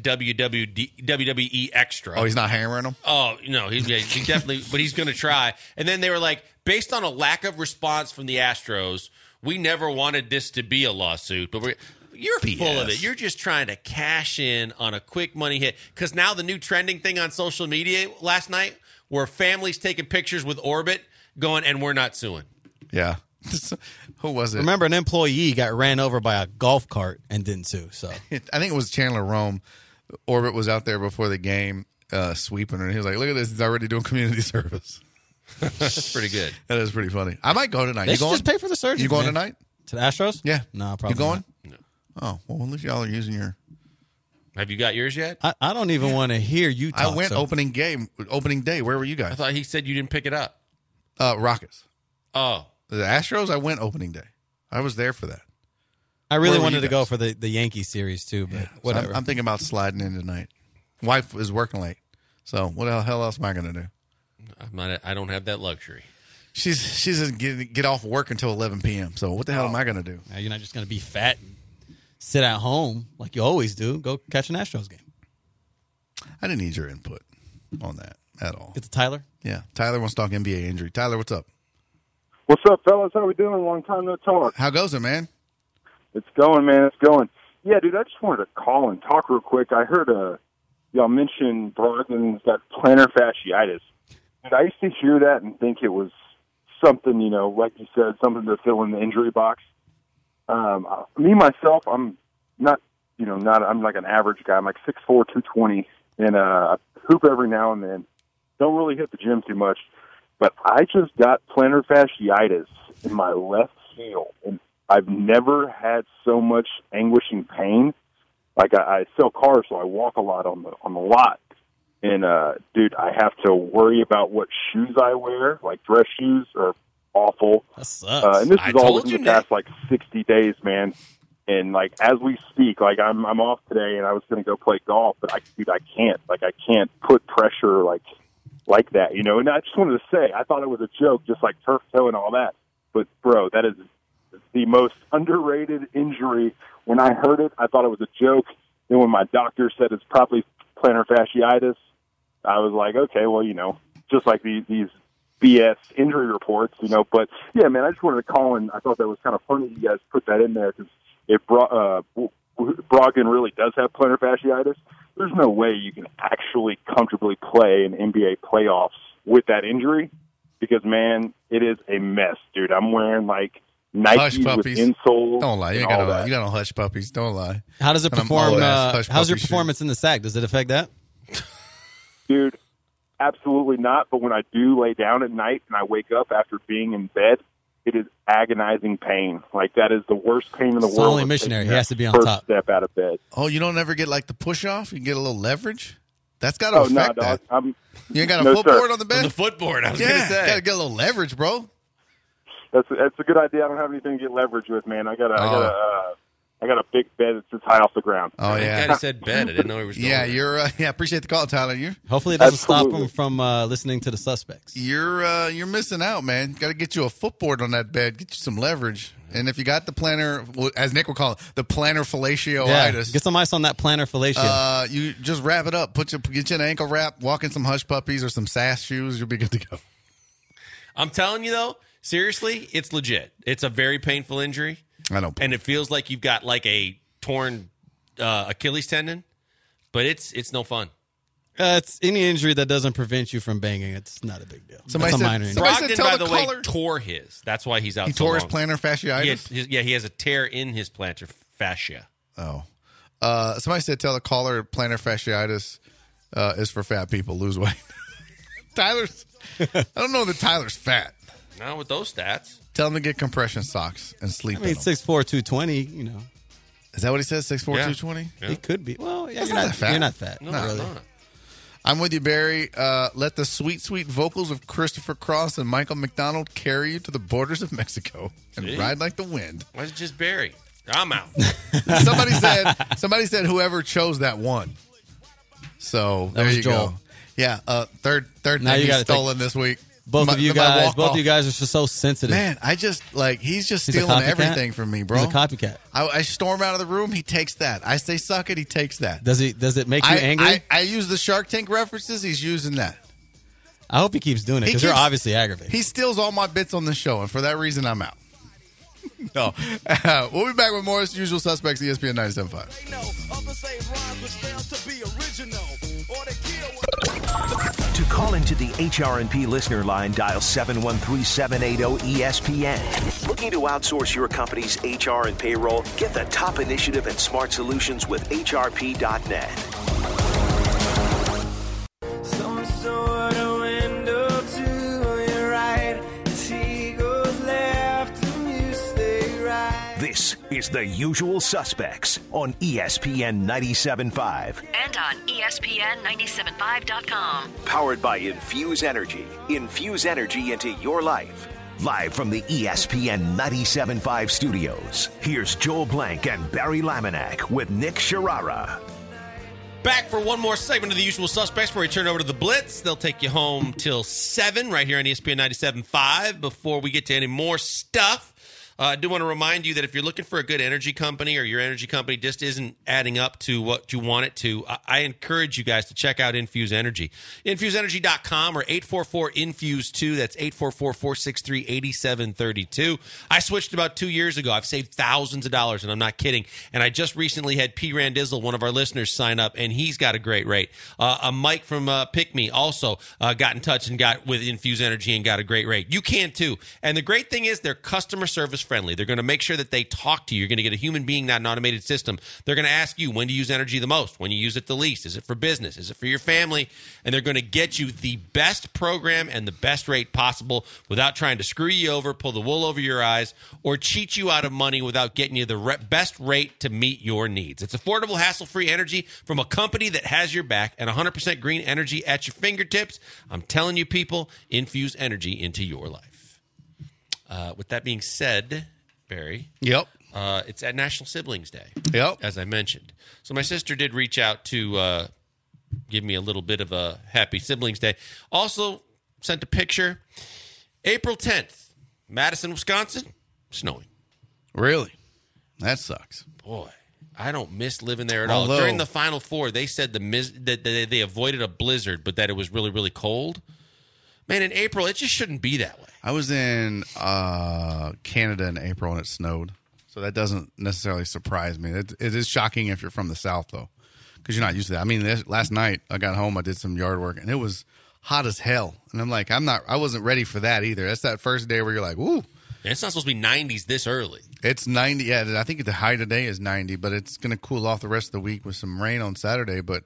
ex-WWE extra. Oh, he's not hammering them. Oh, no, he definitely, but he's going to try. And then they were like, based on a lack of response from the Astros, we never wanted this to be a lawsuit, but you're full of BS. it. You're just trying to cash in on a quick money hit. Because now the new trending thing on social media last night were families taking pictures with Orbit going, and we're not suing. Yeah. Who was it? Remember, an employee got ran over by a golf cart and didn't sue. So I think it was Chandler Rome. Orbit was out there before the game sweeping her, and he was like, "Look at this! He's already doing community service." That's pretty good. That is pretty funny. I might go tonight. they You should going? just pay for the surgery. You going man. tonight? To the Astros? Yeah. No, probably You going? No. Oh, well, at least y'all are using your. Have you got yours yet? I don't even want to hear you talk. I went so- opening day. Where were you I guys? thought he said you didn't pick it up. Rockets. Oh, The Astros. I went opening day. I was there for that. I really Where were wanted you to go guys? for the Yankee series too, but So whatever. I'm thinking about sliding in tonight. Wife is working late, so what the hell else am I going to do? I don't have that luxury. She doesn't get off work until 11 p.m. So what the hell am I going to do? Now, you're not just going to be fat and sit at home like you always do. Go catch an Astros game. I didn't need your input on that at all. Get to Tyler. Yeah, Tyler wants to talk NBA injury. Tyler, what's up? What's up, fellas? How we doing? Long time no talk. How goes it, man? It's going, man. It's going. Yeah, dude, I just wanted to call and talk real quick. I heard y'all mention Brogdon's got plantar fasciitis. And I used to hear that and think it was something, like you said, something to fill in the injury box. Me, myself, I'm not, I'm like an average guy. I'm like 6'4", 220, and I hoop every now and then. Don't really hit the gym too much. But I just got plantar fasciitis in my left heel, and I've never had so much anguishing pain. Like I sell cars, so I walk a lot on the lot, And, dude, I have to worry about what shoes I wear. Like, dress shoes are awful. That sucks. And this I is all told within you, the past, like, 60 days, man. And, like, as we speak, like, I'm off today, and I was going to go play golf, but, I can't. Like, I can't put pressure, like that, you know. And I just wanted to say, I thought it was a joke, just like turf toe and all that. But, bro, that is the most underrated injury. When I heard it, I thought it was a joke. Then when my doctor said it's probably plantar fasciitis, I was like, okay, well, you know, just like these BS injury reports, you know. But, yeah, man, I just wanted to call in. I thought that was kind of funny you guys put that in there because Brogdon really does have plantar fasciitis. There's no way you can actually comfortably play an NBA playoffs with that injury because, man, it is a mess, dude. I'm wearing, like, Nikes with insoles. Don't lie. You got no hush puppies. Don't lie. How does it perform? How's your performance in the sack? Does it affect that? Dude, absolutely not. But when I do lay down at night and I wake up after being in bed, it is agonizing pain. Like, that is the worst pain in the world. Only missionary. He has to be on first top. Step out of bed. Oh, you don't ever get, like, the push-off? You get a little leverage? That's got to affect that. You ain't got a footboard on the bed? On the footboard, I was going to say. Got to get a little leverage, bro. That's a good idea. I don't have anything to get leverage with, man. I got a big bed that's just high off the ground. Oh, yeah. He said bed. I didn't know he was going Yeah, appreciate the call, Tyler. Hopefully it doesn't stop him from listening to the suspects. You're missing out, man. Got to get you a footboard on that bed. Get you some leverage. And if you got the plantar, as Nick will call it, the plantar fasciitis. Get some ice on that plantar fascia. You just wrap it up. Get you an ankle wrap. Walk in some hush puppies or some sass shoes. You'll be good to go. I'm telling you, though, seriously, it's legit. It's a very painful injury. I don't. And it feels like you've got like a torn Achilles tendon, but it's no fun. It's any injury that doesn't prevent you from banging. It's not a big deal. Somebody That's a said- minor injury. somebody Brogdon, by the the way, caller- tore his. That's why he's out He so tore his long. plantar fasciitis? He has a tear in his plantar fascia. Oh. Somebody said tell the caller plantar fasciitis is for fat people. Lose weight. Tyler's. I don't know that Tyler's fat. Not with those stats. Tell him to get compression socks and sleep I mean, in them. 6'4", 220, you know. Is that what he says? 6'4", Yeah. 220? Yeah. He could be. Well, yeah, That's you're not not that fat. You're not fat. No, Not it's really. not. I'm with you, Barry. Let the sweet, sweet vocals of Christopher Cross and Michael McDonald carry you to the borders of Mexico and See? ride like the wind. Why is it just Barry? I'm out. Somebody said whoever chose that won. So there was you Joel. go. Yeah, third Now thing you he's gotta stolen this week. Both My- of you my guys walk-off. are just so sensitive. Man, I just he's just He's a stealing copycat. everything from me, bro. He's a copycat. I storm out of the room, he takes that. I say suck it, he takes that. Does it make you angry? I use the Shark Tank references, he's using that. I hope he keeps doing it because you're obviously aggravated. He steals all my bits on the show, and for that reason, I'm out. No. We'll be back with more as usual suspects, ESPN 97.5. To call into the HRNP listener line, dial 713-780-ESPN. Looking to outsource your company's HR and payroll? Get the top initiative and smart solutions with HRP.net. Some sort of window to your right. She goes left and you stay right. This is The Usual Suspects on ESPN 97.5. And on ESPN975.com. Powered by Infuse Energy. Infuse energy into your life. Live from the ESPN 97.5 studios, here's Joel Blank and Barry Laminack with Nick Sharara. Back for one more segment of The Usual Suspects before we turn over to the Blitz. They'll take you home till 7 right here on ESPN 97.5. Before we get to any more stuff, I do want to remind you that if you're looking for a good energy company or your energy company just isn't adding up to what you want it to, I encourage you guys to check out Infuse Energy. InfuseEnergy.com or 844-INFUSE-2. That's 844-463-8732. I switched about 2 years ago. I've saved thousands of dollars, and I'm not kidding. And I just recently had P. Randizzle, one of our listeners, sign up, and he's got a great rate. A Mike from Pick Me also got in touch and got with Infuse Energy and got a great rate. You can too. And the great thing is their customer service friendly. They're going to make sure that they talk to you. You're going to get a human being, not an automated system. They're going to ask you, when do you use energy the most? When you use it the least? Is it for business? Is it for your family? And they're going to get you the best program and the best rate possible without trying to screw you over, pull the wool over your eyes, or cheat you out of money without getting you the best rate to meet your needs. It's affordable, hassle-free energy from a company that has your back and 100% green energy at your fingertips. I'm telling you, people, infuse energy into your life. With that being said, Barry. Yep. It's at National Siblings Day. Yep. As I mentioned. So my sister did reach out to give me a little bit of a happy Siblings Day. Also sent a picture. April 10th, Madison, Wisconsin, snowing. Really? That sucks. Boy, I don't miss living there at all. During the Final Four, they said that they avoided a blizzard, but that it was really, really cold. Man, in April, it just shouldn't be that way. I was in Canada in April and it snowed, so that doesn't necessarily surprise me. It is shocking if you're from the South, though, because you're not used to that. I mean, last night I got home, I did some yard work, and it was hot as hell. And I'm like, I wasn't ready for that either. That's that first day where you're like, ooh. And it's not supposed to be 90s this early. It's 90. Yeah, I think the high today is 90, but it's going to cool off the rest of the week with some rain on Saturday. But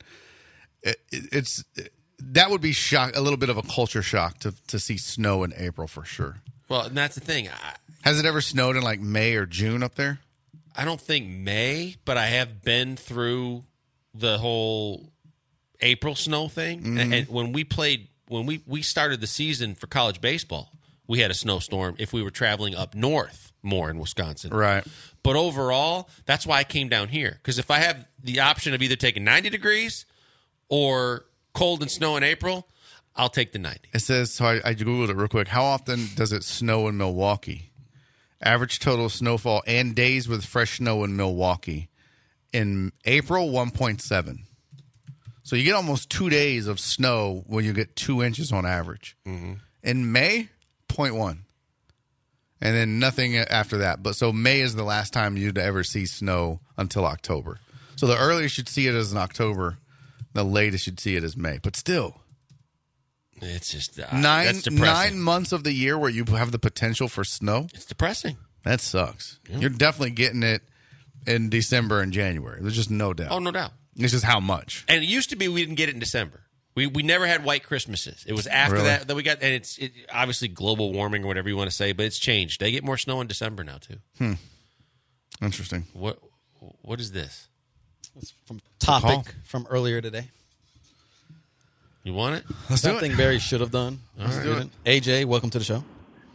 that would be a little bit of a culture shock to see snow in April for sure. Well, and that's the thing. Has it ever snowed in like May or June up there? I don't think May, but I have been through the whole April snow thing. Mm-hmm. And when we started the season for college baseball, we had a snowstorm if we were traveling up north more in Wisconsin. Right. But overall, that's why I came down here. Because if I have the option of either taking 90 degrees or cold and snow in April, I'll take the 90. It says, so I Googled it real quick. How often does it snow in Milwaukee? Average total snowfall and days with fresh snow in Milwaukee. In April, 1.7. So you get almost 2 days of snow when you get 2 inches on average. Mm-hmm. In May, 0.1. And then nothing after that. But so May is the last time you'd ever see snow until October. So the earliest you'd see it is in October. The latest you'd see it is May. But still. It's just that's depressing. 9 months of the year where you have the potential for snow. It's depressing. That sucks. Yeah. You're definitely getting it in December and January. There's just no doubt. Oh, no doubt. It's just how much. And it used to be we didn't get it in December. We never had white Christmases. It was after that we got, and it's obviously global warming or whatever you want to say, but it's changed. They get more snow in December now too. Interesting. What is this? It's from Topic from earlier today. You want it? Let's do Something it. Barry should have done. Let's do it. AJ, welcome to the show.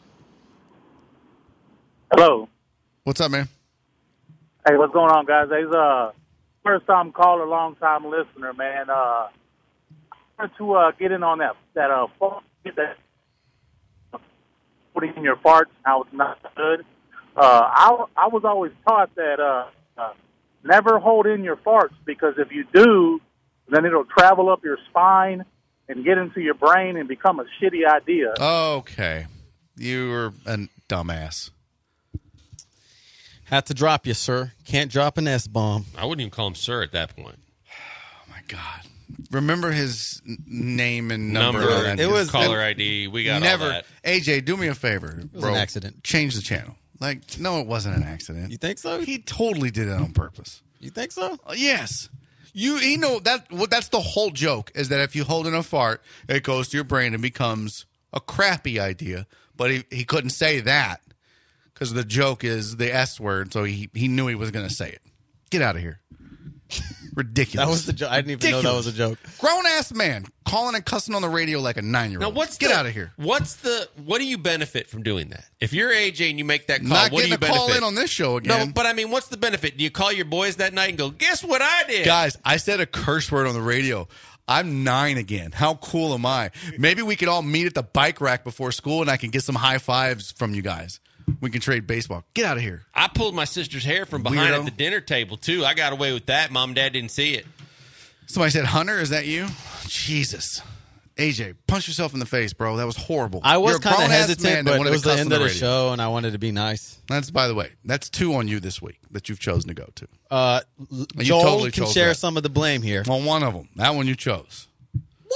Hello. What's up, man? Hey, what's going on, guys? He's first time caller, long time listener, man. I wanted to get in on that putting in your farts, how it's not good. I was always taught that never hold in your farts, because if you do, then it'll travel up your spine and get into your brain and become a shitty idea. Okay. You were a dumbass. Had to drop you, sir. Can't drop an S-bomb. I wouldn't even call him sir at that point. Oh, my God. Remember his name and number. It was caller ID. We got never. all that. AJ, do me a favor, It was bro. an accident. Change the channel. Like, no, it wasn't an accident. You think so? He totally did it on purpose. You think so? Yes. You know that's the whole joke, is that if you hold in a fart, it goes to your brain and becomes a crappy idea. But he couldn't say that because the joke is the S word, so he knew he was going to say it. Get out of here. Ridiculous. That was the joke. I didn't even know that was a joke. Grown-ass man calling and cussing on the radio like a 9-year-old. Now, Get out of here. What do you benefit from doing that? If you're AJ and you make that call, Not what do getting you a benefit? call in on this show again. No, but I mean, what's the benefit? Do you call your boys that night and go, guess what I did? Guys, I said a curse word on the radio. I'm 9 again. How cool am I? Maybe we could all meet at the bike rack before school and I can get some high fives from you guys. We can trade baseball. Get out of here. I pulled my sister's hair from behind Weirdo. at the dinner table, too. I got away with that. Mom and Dad didn't see it. Somebody said, Hunter, is that you? Jesus. AJ, punch yourself in the face, bro. That was horrible. I was You're a kind of grown-ass man hesitant, that but wanted it was to the cuss end on of the radio. show, and I wanted to be nice. That's, by the way, that's 2 on you this week that you've chosen to go to. Joel totally can chose share that. some of the blame here. Well, one of them. That one you chose. What?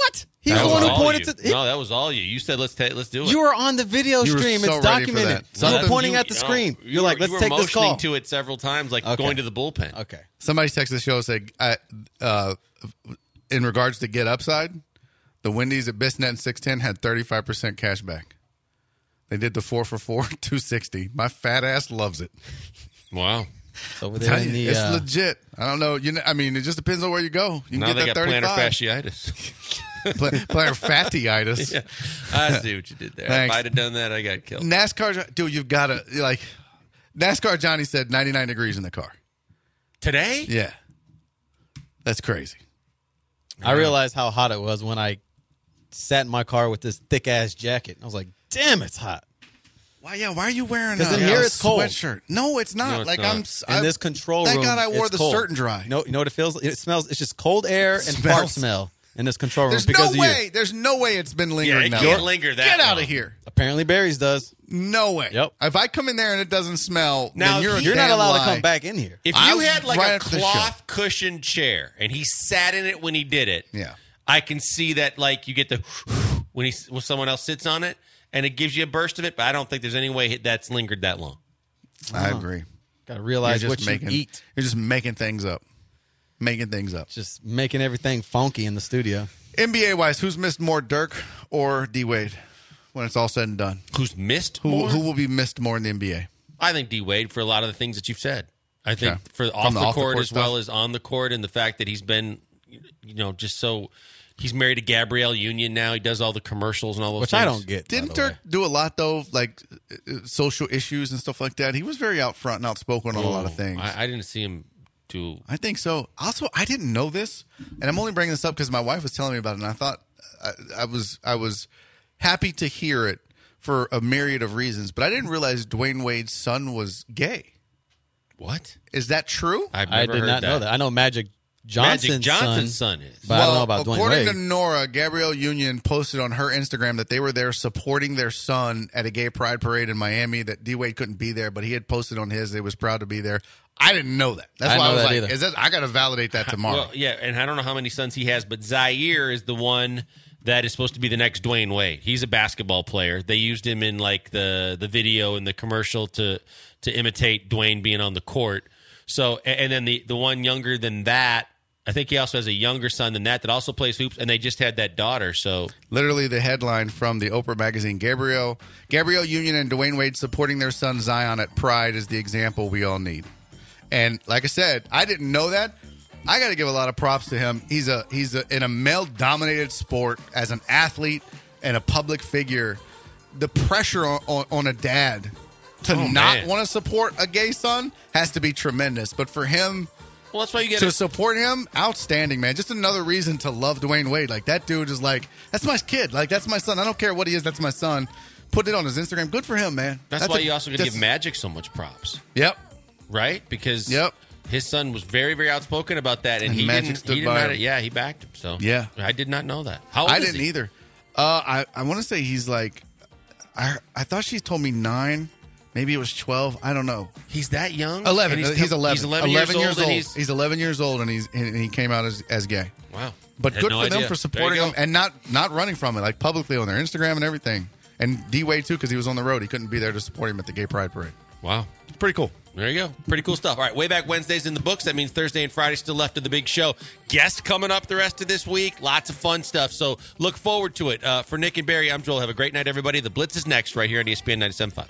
He's the one who pointed to. No, that was all you. You said let's do it. You were on the video You were stream. so It's ready for documented. that. You were pointing at the screen. You're like, let's take this call. You were motioning to it several times, like going to the bullpen. Okay. Somebody texted the show and said, in regards to Get Upside, the Wendy's at Bisnet and 610 had 35% cash back. They did the 4 for $4, $260. My fat ass loves it. Wow. So over there in the, it's legit. I don't know. I mean, it just depends on where you go. You can now get they that got 35. plantar fasciitis. Plantar fatyitis. Yeah. I see what you did there. Thanks. If I'd have done that, I got killed. NASCAR, dude, you've got to, like, NASCAR Johnny said 99 degrees in the car. Today? Yeah. That's crazy. I realized how hot it was when I sat in my car with this thick-ass jacket. I was like, damn, it's hot. Why are you wearing a Because in here it's cold. sweatshirt? No, it's not. No, it's like not. In this control thank room, God I wore it's the cold. shirt and dry. You know what it feels? It smells. It's just cold air and Smells. fart smell in this control room. There's because no of way. You. There's no way it's been lingering it that can't long. linger that Get out long. of here. Apparently, Barry's does. No way. Yep. If I come in there and it doesn't smell, Now, then You're not damn allowed lie. to come back in here. If I you was had like right a after the cloth cushioned chair and he sat in it when he did it, Yeah. I can see that like you get the when someone else sits on it and it gives you a burst of it, but I don't think there's any way that's lingered that long. I agree. Got to realize You're what just making, you eat. You're just making things up. Just making everything funky in the studio. NBA wise, who's missed more, Dirk or D Wade, when it's all said and done? Who's missed Who more? will be missed more in the NBA? I think D Wade for a lot of the things that you've said. I think Okay. for From off the the off the court court as well stuff? as on the court, and the fact that he's been, just so he's married to Gabrielle Union now. He does all the commercials and all those Which things. I don't get. Didn't by the Dirk way. do a lot, though, like social issues and stuff like that? He was very out front and outspoken on a lot of things. I didn't see him do. I think so. Also, I didn't know this, and I'm only bringing this up because my wife was telling me about it, and I thought I was happy to hear it for a myriad of reasons, but I didn't realize Dwayne Wade's son was gay. What? Is that true? I've I never did heard not know that. I know Magic Johnson's son is. But I don't know about Dwayne according Wade. to Nora, Gabrielle Union posted on her Instagram that they were there supporting their son at a gay pride parade in Miami, that D-Wade couldn't be there, but he had posted on his that he was proud to be there. I didn't know that. That's I why I didn't was know like, that either. is that, I got to validate that tomorrow. Well, yeah, and I don't know how many sons he has, but Zaire is the one that is supposed to be the next Dwayne Wade. He's a basketball player. They used him in like the video and the commercial to imitate Dwayne being on the court. So, and then the one younger than that, I think he also has a younger son than that also plays hoops, and they just had that daughter. So Literally the headline from the Oprah magazine, Gabrielle Union and Dwayne Wade supporting their son Zion at Pride is the example we all need. And like I said, I didn't know that. I got to give a lot of props to him. He's in a male-dominated sport as an athlete and a public figure. The pressure on a dad to not want to support a gay son has to be tremendous. But for him, well, that's why you get to support him, outstanding, man. Just another reason to love Dwayne Wade. Like, that dude is like, that's my kid. Like, that's my son. I don't care what he is. That's my son. Put it on his Instagram. Good for him, man. That's why you also got to give Magic so much props. Yep. Right? Because his son was very, very outspoken about that, and he Magic didn't by matter. him. Yeah, he backed him. So Yeah. I did not know that. How old I is didn't he? either. I want to say he's like, I thought she told me 9. Maybe it was 12. I don't know. He's that young? 11. And He's 11. He's 11 years old. And He's 11 years old, and he came out as gay. Wow. But Had good no for them idea. for supporting There you him and not running from it, like publicly on their Instagram and everything. And D-Wade, too, because he was on the road. He couldn't be there to support him at the gay pride parade. Wow. It's pretty cool. There you go. Pretty cool stuff. All right, Way Back Wednesday's in the books. That means Thursday and Friday still left of the big show. Guests coming up the rest of this week. Lots of fun stuff. So look forward to it. For Nick and Barry, I'm Joel. Have a great night, everybody. The Blitz is next right here on ESPN 97.5.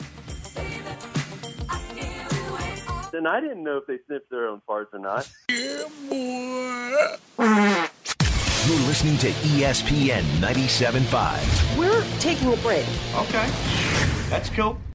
And I didn't know if they sniffed their own farts or not. You're listening to ESPN 97.5. We're taking a break. Okay. That's cool.